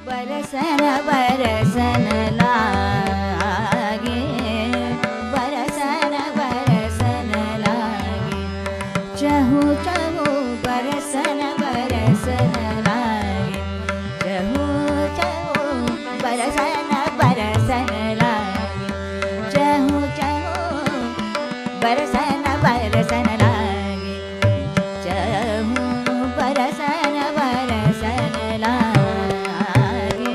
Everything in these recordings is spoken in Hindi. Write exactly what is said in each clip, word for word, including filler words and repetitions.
बरसन बरसन लागे, बरसन बरसन लागे, चहु चहु बरसन बरसन लागे, चहु चहु बरसन बरसन लागे, चहु चहु बरसन बरसन लागे, चहु बरसन बरसन लागे,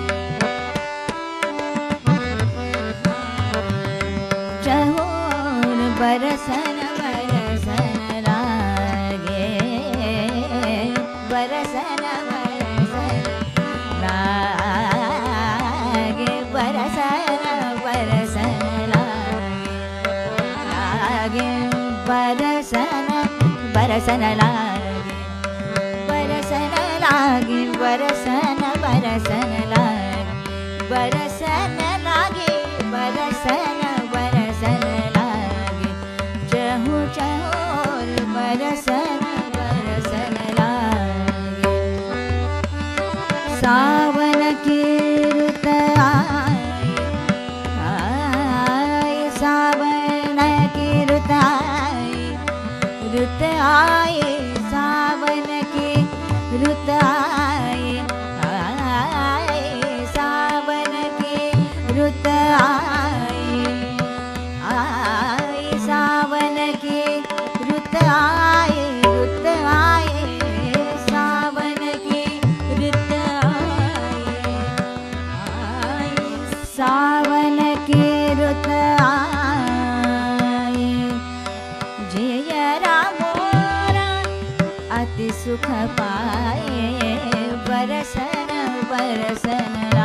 चहु बरसन बरसन लागे, बरसन बरसन लागे, बरसन बरसन लागे, बरसन बरसन लागे, बरसन लागे, बरसन बरसन लागे, बरसन लागे, बरसन बरसन लागे, चहु चहु बरसन बरसन लागे, सावन की रुत आई, आई सावन की रुत आई, रुत आई सावन की रुत आई, आई सावन की रुत आई, आई सावन की रुत आई, रुत आई सावन की रुत आई, आई सावन की रुत आई, जियरा मोरा अति सुख पाए, बरसन बरसन